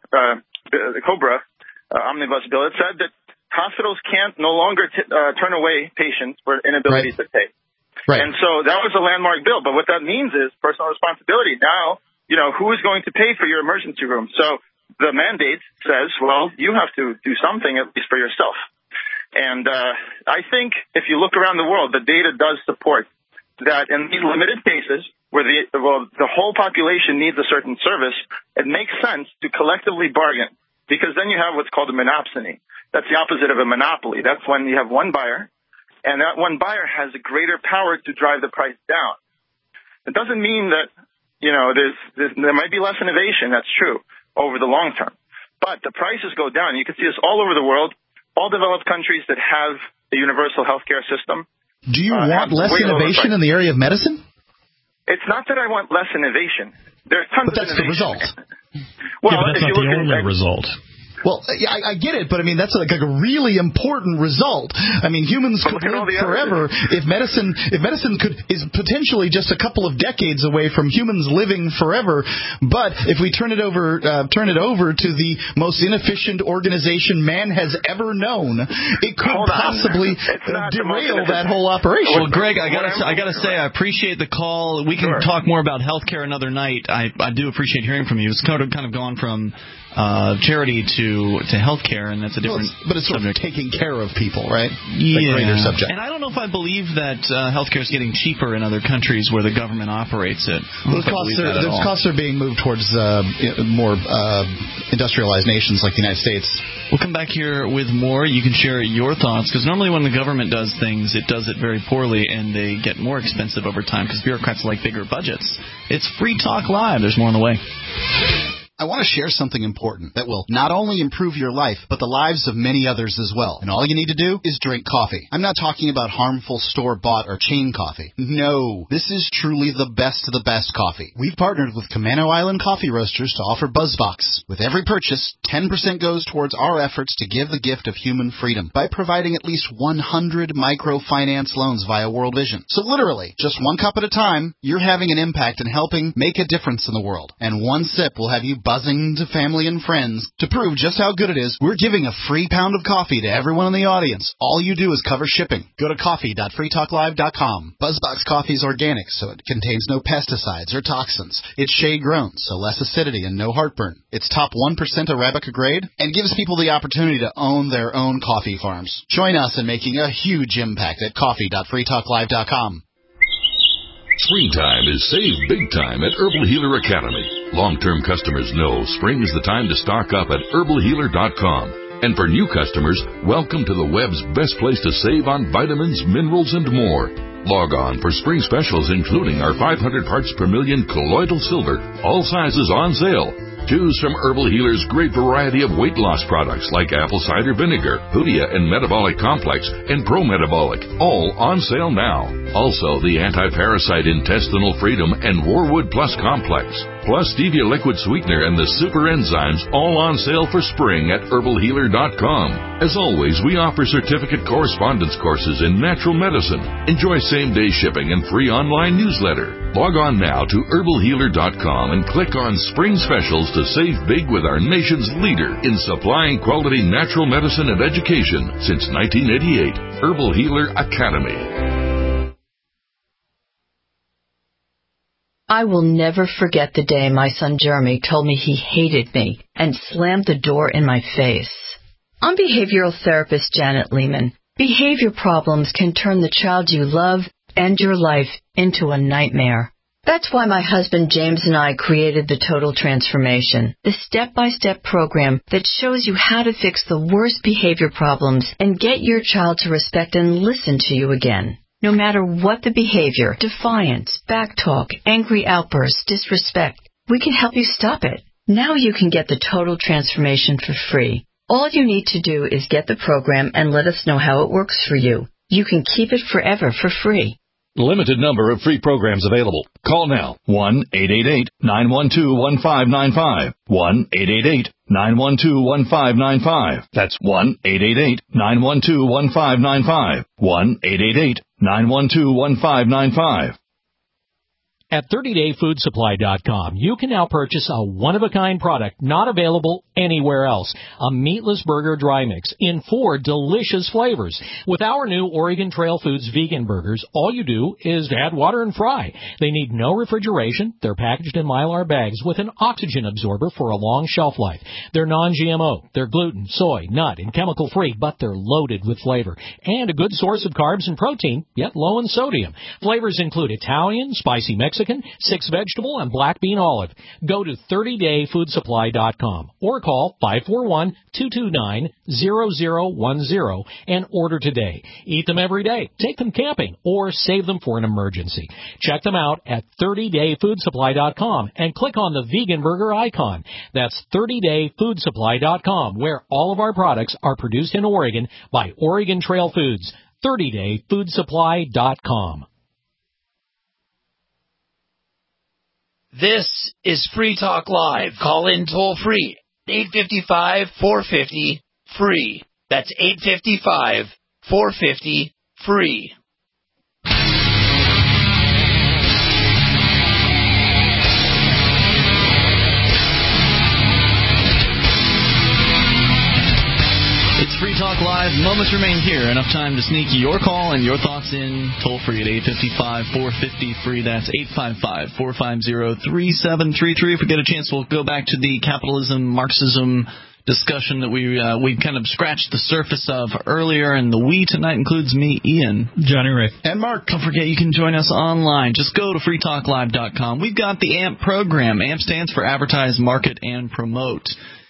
omnibus bill. It said that hospitals can't no longer turn away patients for inability to pay. Right. And so that was a landmark bill. But what that means is personal responsibility. Now, who is going to pay for your emergency room? So the mandate says, well, you have to do something at least for yourself. And I think if you look around the world, the data does support that in these limited cases where the whole population needs a certain service, it makes sense to collectively bargain, because then you have what's called a monopsony. That's the opposite of a monopoly. That's when you have one buyer, and that one buyer has a greater power to drive the price down. It doesn't mean that, there might be less innovation, that's true, over the long term. But the prices go down. You can see this all over the world, all developed countries that have a universal healthcare system. Do you want less innovation in the area of medicine? It's not that I want less innovation. There's tons of innovation. But that's the result. Well, but that's not the only result. Well, I get it, but that's like a really important result. Humans could live forever if medicine is potentially just a couple of decades away from humans living forever. But if we turn it over to the most inefficient organization man has ever known, it could possibly derail that whole operation. Well, Greg, I gotta say, I appreciate the call. We can talk more about healthcare another night. I do appreciate hearing from you. It's kind of gone from charity to healthcare, and that's a different but it's sort subject. of taking care of people, right? Yeah. A greater subject. And I don't know if I believe that healthcare is getting cheaper in other countries where the government operates it. Those costs are being moved towards more industrialized nations like the United States. We'll come back here with more. You can share your thoughts, because normally when the government does things, it does it very poorly, and they get more expensive over time because bureaucrats like bigger budgets. It's Free Talk Live. There's more on the way. I want to share something important that will not only improve your life, but the lives of many others as well. And all you need to do is drink coffee. I'm not talking about harmful store-bought or chain coffee. No, this is truly the best of the best coffee. We've partnered with Camano Island Coffee Roasters to offer BuzzBox. With every purchase, 10% goes towards our efforts to give the gift of human freedom by providing at least 100 microfinance loans via World Vision. So literally, just one cup at a time, you're having an impact and helping make a difference in the world. And one sip will have you buzzing to family and friends. To prove just how good it is, we're giving a free pound of coffee to everyone in the audience. All you do is cover shipping. Go to coffee.freetalklive.com. BuzzBox coffee is organic, so it contains no pesticides or toxins. It's shade grown, so less acidity and no heartburn. It's top 1% Arabica grade and gives people the opportunity to own their own coffee farms. Join us in making a huge impact at coffee.freetalklive.com. Springtime is save big time at Herbal Healer Academy. Long-term customers know spring is the time to stock up at herbalhealer.com. And for new customers, welcome to the web's best place to save on vitamins, minerals, and more. Log on for spring specials, including our 500 parts per million colloidal silver, all sizes on sale. Choose from Herbal Healer's great variety of weight loss products like apple cider vinegar, Hoodia and Metabolic Complex, and Pro-Metabolic, all on sale now. Also, the Anti-Parasite Intestinal Freedom and Warwood Plus Complex, plus Stevia Liquid Sweetener and the Super Enzymes, all on sale for spring at herbalhealer.com. As always, we offer certificate correspondence courses in natural medicine. Enjoy same-day shipping and free online newsletter. Log on now to herbalhealer.com and click on Spring Specials to save big with our nation's leader in supplying quality natural medicine and education since 1988, Herbal Healer Academy. I will never forget the day my son Jeremy told me he hated me and slammed the door in my face. I'm behavioral therapist Janet Lehman. Behavior problems can turn the child you love and your life into a nightmare. That's why my husband James and I created the Total Transformation, the step-by-step program that shows you how to fix the worst behavior problems and get your child to respect and listen to you again. No matter what the behavior, defiance, backtalk, angry outbursts, disrespect, we can help you stop it. Now you can get the Total Transformation for free. All you need to do is get the program and let us know how it works for you. You can keep it forever for free. Limited number of free programs available. Call now. 1-888-912-1595. 1-888-912-1595. That's 1-888-912-1595. 1-888-912-1595. At 30dayfoodsupply.com, you can now purchase a one-of-a-kind product not available anywhere else. A meatless burger dry mix in 4 delicious flavors. With our new Oregon Trail Foods vegan burgers, all you do is add water and fry. They need no refrigeration. They're packaged in Mylar bags with an oxygen absorber for a long shelf life. They're non-GMO. They're gluten, soy, nut, and chemical-free, but they're loaded with flavor. And a good source of carbs and protein, yet low in sodium. Flavors include Italian, spicy Mexican, 6 vegetable, and black bean olive. Go to 30dayfoodsupply.com or call 541-229-0010 and order today. Eat them every day, take them camping, or save them for an emergency. Check them out at 30dayfoodsupply.com and click on the vegan burger icon. That's 30dayfoodsupply.com, where all of our products are produced in Oregon by Oregon Trail Foods. 30dayfoodsupply.com. This is Free Talk Live. Call in toll free. 855-450-FREE. That's 855-450-FREE. It's Free Talk Live. Moments remain here. Enough time to sneak your call and your thoughts in toll-free at 855-450-FREE. That's 855-450-3733. If we get a chance, we'll go back to the capitalism, Marxism discussion that we kind of scratched the surface of earlier. And the we tonight includes me, Ian, Johnny Ray, and Mark. Don't forget, you can join us online. Just go to freetalklive.com. We've got the AMP program. AMP stands for Advertise, Market, and Promote.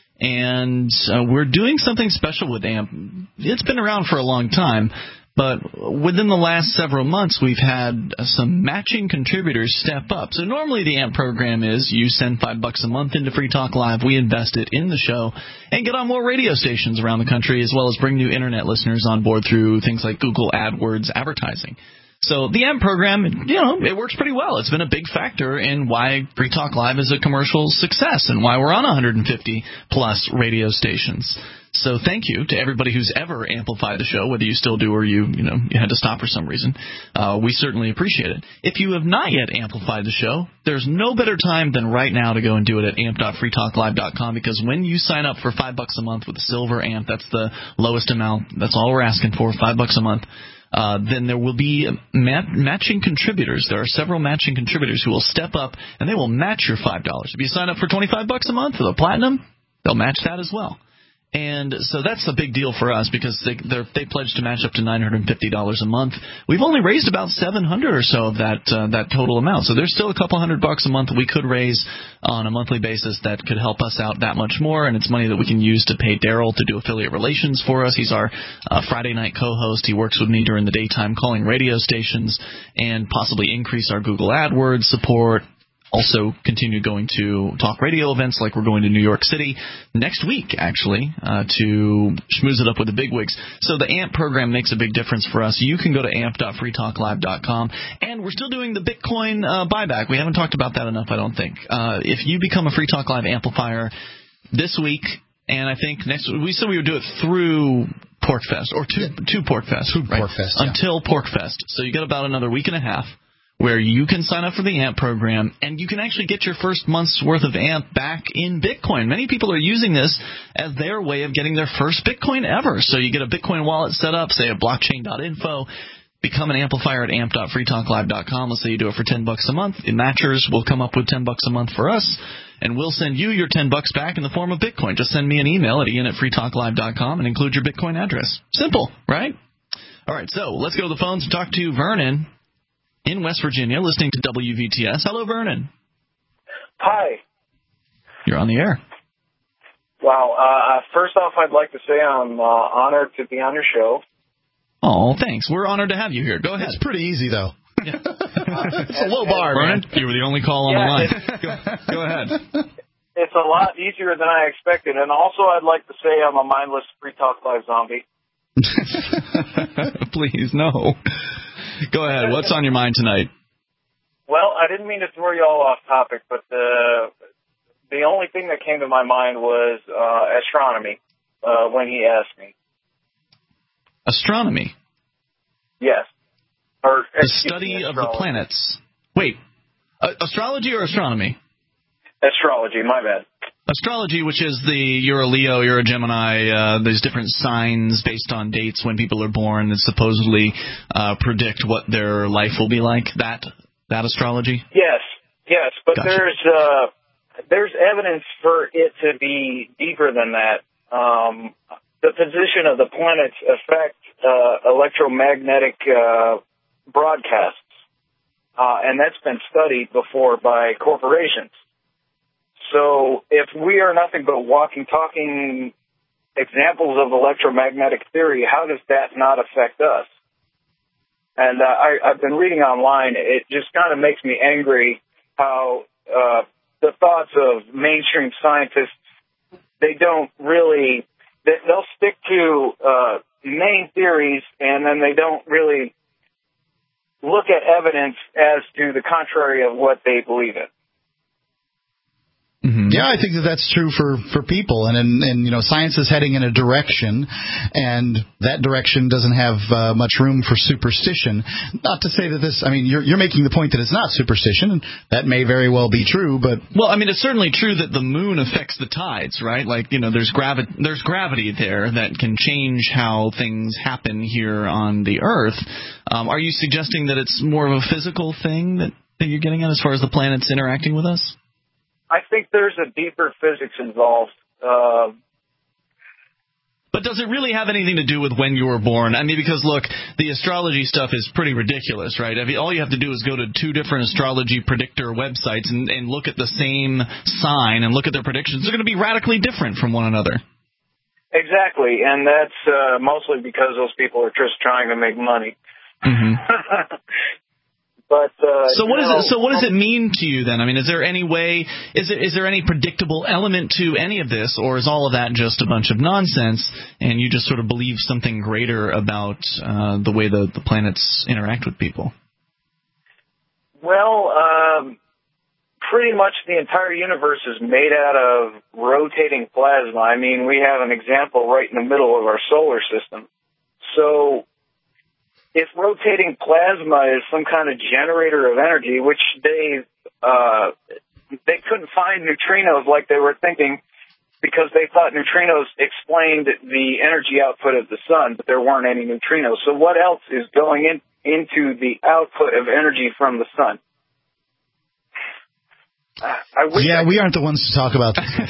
And we're doing something special with AMP. It's been around for a long time, but within the last several months, we've had some matching contributors step up. So normally the AMP program is you send $5 a month into Free Talk Live, we invest it in the show, and get on more radio stations around the country, as well as bring new Internet listeners on board through things like Google AdWords advertising. So the AMP program, it works pretty well. It's been a big factor in why Free Talk Live is a commercial success and why we're on 150-plus radio stations. So thank you to everybody who's ever amplified the show, whether you still do or you had to stop for some reason. We certainly appreciate it. If you have not yet amplified the show, there's no better time than right now to go and do it at amp.freetalklive.com, because when you sign up for $5 a month with a silver amp, that's the lowest amount. That's all we're asking for, $5 a month. Then there will be matching contributors. There are several matching contributors who will step up, and they will match your $5. If you sign up for $25 a month for the Platinum, they'll match that as well. And so that's a big deal for us, because they pledged to match up to $950 a month. We've only raised about $700 or so of that total amount. So there's still a couple $100 a month that we could raise on a monthly basis that could help us out that much more. And it's money that we can use to pay Daryl to do affiliate relations for us. He's our Friday night co-host. He works with me during the daytime calling radio stations, and possibly increase our Google AdWords support. Also continue going to talk radio events like we're going to New York City next week, actually, to schmooze it up with the bigwigs. So the AMP program makes a big difference for us. You can go to amp.freetalklive.com. And we're still doing the Bitcoin buyback. We haven't talked about that enough, I don't think. If you become a Free Talk Live amplifier this week, and I think next week, we said we would do it through PorcFest, or to PorcFest. Right? PorcFest, yeah. Until PorcFest. So you got about another week and a half where you can sign up for the AMP program, and you can actually get your first month's worth of AMP back in Bitcoin. Many people are using this as their way of getting their first Bitcoin ever. So you get a Bitcoin wallet set up, say at blockchain.info, become an amplifier at amp.freetalklive.com. Let's say you do it for $10 a month. The matchers will come up with $10 a month for us, and we'll send you your $10 back in the form of Bitcoin. Just send me an email at ian@freetalklive.com and include your Bitcoin address. Simple, right? All right, so let's go to the phones and talk to Vernon in West Virginia, listening to WVTS. Hello, Vernon. Hi. You're on the air. Wow. First off, I'd like to say I'm honored to be on your show. Oh, thanks. We're honored to have you here. Go ahead. It's pretty easy, though. Yeah. It's a low bar, Vernon, man. you were the only call on the line. Go ahead. It's a lot easier than I expected. And also, I'd like to say I'm a mindless Free Talk Live zombie. Please, no. Go ahead. What's on your mind tonight? Well, I didn't mean to throw you all off topic, but the only thing that came to my mind was astronomy when he asked me. Astronomy? Yes. The study of the planets. Wait, astrology or astronomy? Astrology, my bad. Astrology, which is you're a Leo, you're a Gemini, there's different signs based on dates when people are born that supposedly predict what their life will be like. That astrology? Yes, but Gotcha. there's evidence for it to be deeper than that. The position of the planets affect electromagnetic broadcasts, and that's been studied before by corporations. So if we are nothing but walking, talking examples of electromagnetic theory, how does that not affect us? And I've been reading online. It just kind of makes me angry how the thoughts of mainstream scientists, they don't really, they'll stick to main theories, and then they don't really look at evidence as to the contrary of what they believe in. Mm-hmm. Yeah, I think that's true for people, and science is heading in a direction, and that direction doesn't have much room for superstition. Not to say that this, you're making the point that it's not superstition, and that may very well be true, but it's certainly true that the moon affects the tides, right? There's gravity there that can change how things happen here on the Earth. Are you suggesting that it's more of a physical thing that you're getting at as far as the planets interacting with us? I think there's a deeper physics involved. But does it really have anything to do with when you were born? Because, look, the astrology stuff is pretty ridiculous, right? All you have to do is go to two different astrology predictor websites and look at the same sign and look at their predictions. They're going to be radically different from one another. Exactly, and that's mostly because those people are just trying to make money. Mm-hmm. But So what does it mean to you then? Is there any way? Is there any predictable element to any of this, or is all of that just a bunch of nonsense, and you just sort of believe something greater about the way the planets interact with people? Well, pretty much the entire universe is made out of rotating plasma. We have an example right in the middle of our solar system. So if rotating plasma is some kind of generator of energy, which they couldn't find neutrinos like they were thinking, because they thought neutrinos explained the energy output of the sun, but there weren't any neutrinos. So what else is going into the output of energy from the sun? We aren't the ones to talk about this.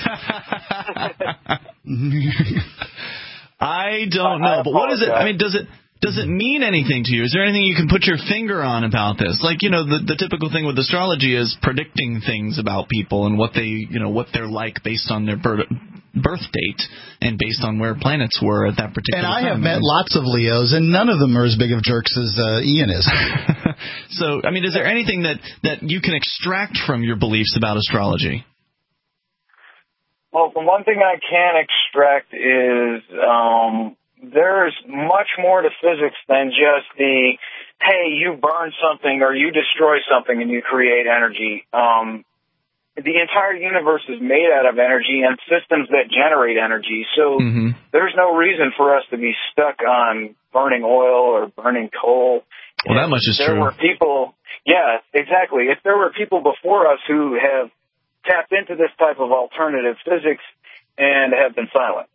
I don't know, but what is it? Does it mean anything to you? Is there anything you can put your finger on about this? The typical thing with astrology is predicting things about people and what they're like based on their birth date and based on where planets were at that particular time. And I have met lots of Leos, and none of them are as big of jerks as Ian is. So, is there anything that you can extract from your beliefs about astrology? Well, the one thing I can extract is there's much more to physics than just hey, you burn something or you destroy something and you create energy. The entire universe is made out of energy and systems that generate energy. So there's no reason for us to be stuck on burning oil or burning coal. Well, that much is true. Yeah, exactly. If there were people before us who have tapped into this type of alternative physics and have been silent.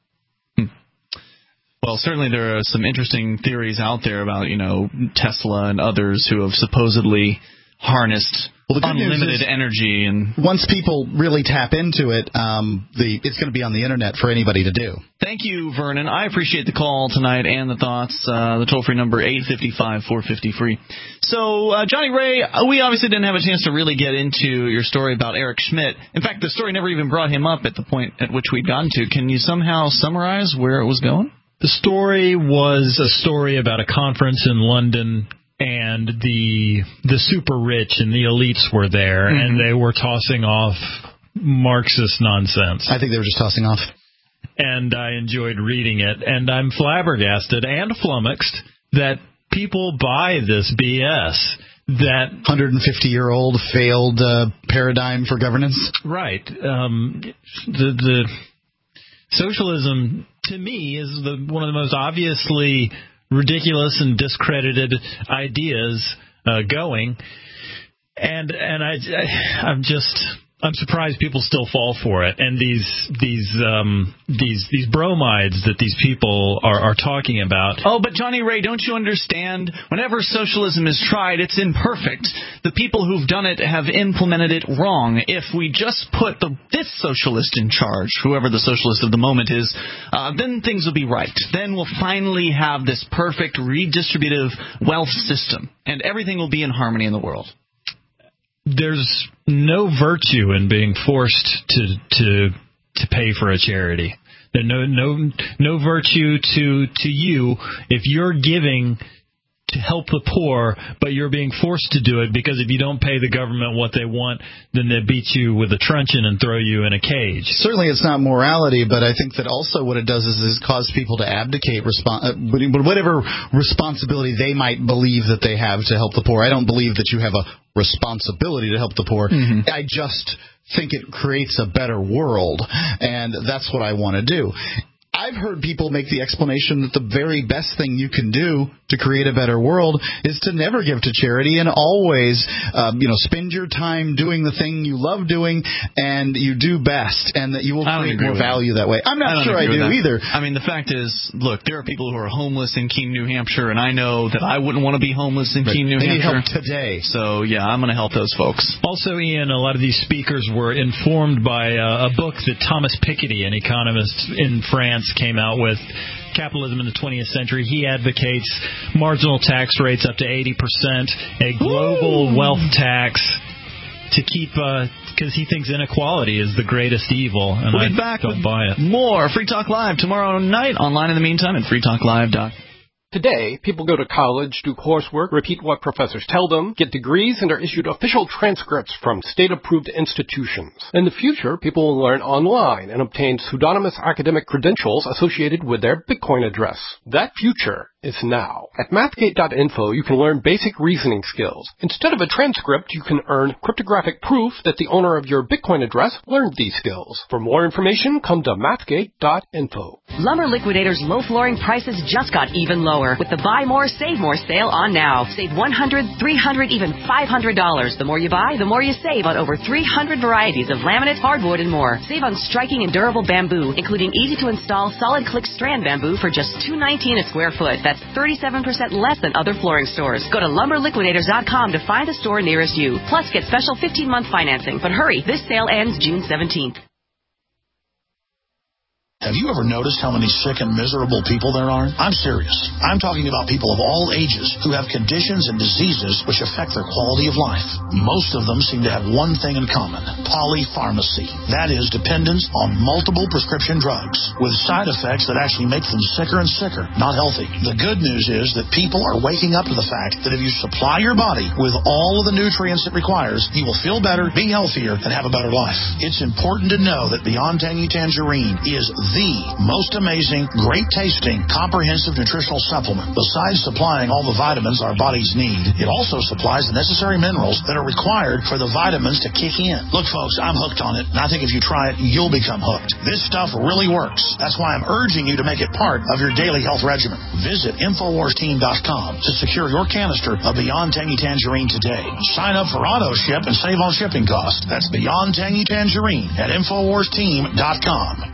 Well, certainly there are some interesting theories out there about, Tesla and others who have supposedly harnessed Well, the good unlimited news is, energy, and once people really tap into it, it's going to be on the internet for anybody to do. Thank you, Vernon. I appreciate the call tonight and the thoughts. The toll-free number, 855-450-FREE. So, Johnny Ray, we obviously didn't have a chance to really get into your story about Eric Schmidt. In fact, the story never even brought him up at the point at which we'd gotten to. Can you somehow summarize where it was going? The story was a story about a conference in London, and the super rich and the elites were there, and they were tossing off Marxist nonsense. I think they were just tossing off. And I enjoyed reading it, and I'm flabbergasted and flummoxed that people buy this BS. That 150-year-old failed paradigm for governance. Right. The socialism, to me, is one of the most obviously ridiculous and discredited ideas going, and I'm surprised people still fall for it. And these bromides that these people are talking about. Oh, but Johnny Ray, don't you understand? Whenever socialism is tried, it's imperfect. The people who've done it have implemented it wrong. If we just put this socialist in charge, whoever the socialist of the moment is, then things will be right. Then we'll finally have this perfect redistributive wealth system, and everything will be in harmony in the world. There's no virtue in being forced to pay for a charity. There's no virtue to you if you're giving to help the poor, but you're being forced to do it because if you don't pay the government what they want, then they beat you with a truncheon and throw you in a cage. Certainly it's not morality, but I think that also what it does is cause people to abdicate whatever responsibility they might believe that they have to help the poor. I don't believe that you have a responsibility to help the poor. I just think it creates a better world, and that's what I want to do. I've heard people make the explanation that the very best thing you can do to create a better world is to never give to charity and always, spend your time doing the thing you love doing and you do best, and that you will create more value that way. I'm not sure I do either. I mean, the fact is, look, there are people who are homeless in Keene, New Hampshire, and I know that I wouldn't want to be homeless in Keene, New Hampshire. They need help today. So, yeah, I'm going to help those folks. Also, Ian, a lot of these speakers were informed by a book that Thomas Piketty, an economist in France, came out with, Capitalism in the 20th Century. He advocates marginal tax rates up to 80%, a global wealth tax to keep, because he thinks inequality is the greatest evil, and we'll be back don't buy it. More Free Talk Live tomorrow night, online in the meantime at freetalklive.com. Today, people go to college, do coursework, repeat what professors tell them, get degrees, and are issued official transcripts from state-approved institutions. In the future, people will learn online and obtain pseudonymous academic credentials associated with their Bitcoin address. That future is now. At Mathgate.info, you can learn basic reasoning skills. Instead of a transcript, you can earn cryptographic proof that the owner of your Bitcoin address learned these skills. For more information, come to Mathgate.info. Lumber Liquidators low flooring prices just got even lower with the Buy More, Save More sale on now. Save $100, $300, even $500. The more you buy, the more you save on over 300 varieties of laminate, hardwood, and more. Save on striking and durable bamboo, including easy-to-install solid click strand bamboo for just $2.19 a square foot. That's 37% less than other flooring stores. Go to lumberliquidators.com to find the store nearest you. Plus, get special 15-month financing. But hurry, this sale ends June 17th. Have you ever noticed how many sick and miserable people there are? I'm serious. I'm talking about people of all ages who have conditions and diseases which affect their quality of life. Most of them seem to have one thing in common: polypharmacy. That is, dependence on multiple prescription drugs with side effects that actually make them sicker and sicker, not healthy. The good news is that people are waking up to the fact that if you supply your body with all of the nutrients it requires, you will feel better, be healthier, and have a better life. It's important to know that Beyond Tangy Tangerine is the most amazing, great-tasting, comprehensive nutritional supplement. Besides supplying all the vitamins our bodies need, it also supplies the necessary minerals that are required for the vitamins to kick in. Look, folks, I'm hooked on it, and I think if you try it, you'll become hooked. This stuff really works. That's why I'm urging you to make it part of your daily health regimen. Visit InfoWarsTeam.com to secure your canister of Beyond Tangy Tangerine today. Sign up for auto ship and save on shipping costs. That's Beyond Tangy Tangerine at InfoWarsTeam.com.